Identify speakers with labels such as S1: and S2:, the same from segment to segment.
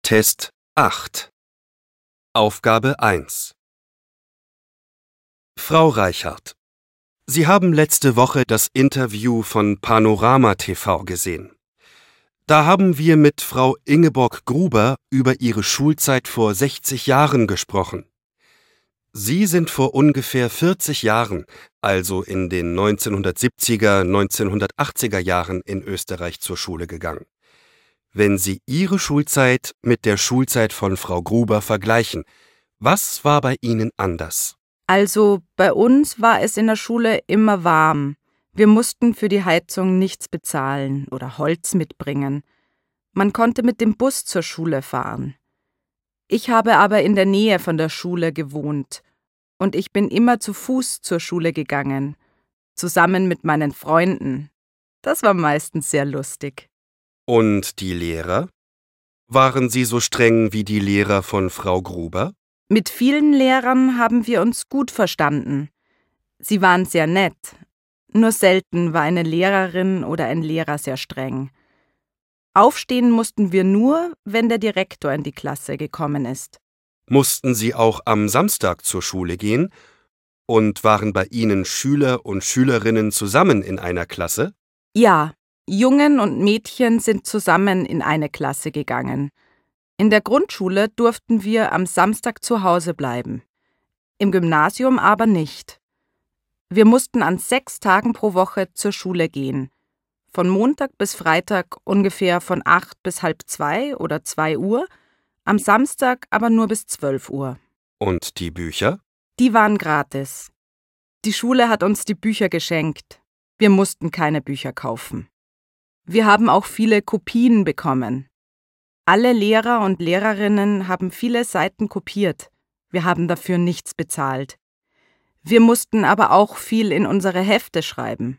S1: Test 8. Aufgabe 1. Frau Reichardt, Sie haben letzte Woche das Interview von Panorama TV gesehen. Da haben wir mit Frau Ingeborg Gruber über ihre Schulzeit vor 60 Jahren gesprochen. Sie sind vor ungefähr 40 Jahren, also in den 1970er, 1980er Jahren in Österreich zur Schule gegangen. Wenn Sie Ihre Schulzeit mit der Schulzeit von Frau Gruber vergleichen, was war bei Ihnen anders?
S2: Also bei uns war es in der Schule immer warm. Wir mussten für die Heizung nichts bezahlen oder Holz mitbringen. Man konnte mit dem Bus zur Schule fahren. Ich habe aber in der Nähe von der Schule gewohnt und ich bin immer zu Fuß zur Schule gegangen, zusammen mit meinen Freunden. Das war meistens sehr lustig.
S1: Und die Lehrer? Waren sie so streng wie die Lehrer von Frau Gruber?
S2: Mit vielen Lehrern haben wir uns gut verstanden. Sie waren sehr nett. Nur selten war eine Lehrerin oder ein Lehrer sehr streng. Aufstehen mussten wir nur, wenn der Direktor in die Klasse gekommen ist.
S1: Mussten Sie auch am Samstag zur Schule gehen? Und waren bei Ihnen Schüler und Schülerinnen zusammen in einer Klasse?
S2: Ja, Jungen und Mädchen sind zusammen in eine Klasse gegangen. In der Grundschule durften wir am Samstag zu Hause bleiben. Im Gymnasium aber nicht. Wir mussten an 6 Tagen pro Woche zur Schule gehen. Von Montag bis Freitag ungefähr von 8 bis 1:30 oder 2 Uhr, am Samstag aber nur bis 12 Uhr.
S1: Und die Bücher?
S2: Die waren gratis. Die Schule hat uns die Bücher geschenkt. Wir mussten keine Bücher kaufen. Wir haben auch viele Kopien bekommen. Alle Lehrer und Lehrerinnen haben viele Seiten kopiert. Wir haben dafür nichts bezahlt. Wir mussten aber auch viel in unsere Hefte schreiben.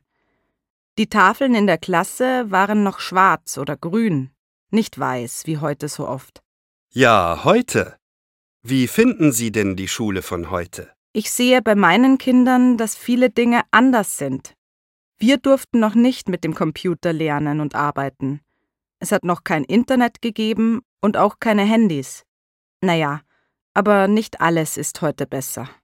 S2: Die Tafeln in der Klasse waren noch schwarz oder grün, nicht weiß wie heute so oft.
S1: Ja, heute. Wie finden Sie denn die Schule von heute?
S2: Ich sehe bei meinen Kindern, dass viele Dinge anders sind. Wir durften noch nicht mit dem Computer lernen und arbeiten. Es hat noch kein Internet gegeben und auch keine Handys. Naja, aber nicht alles ist heute besser.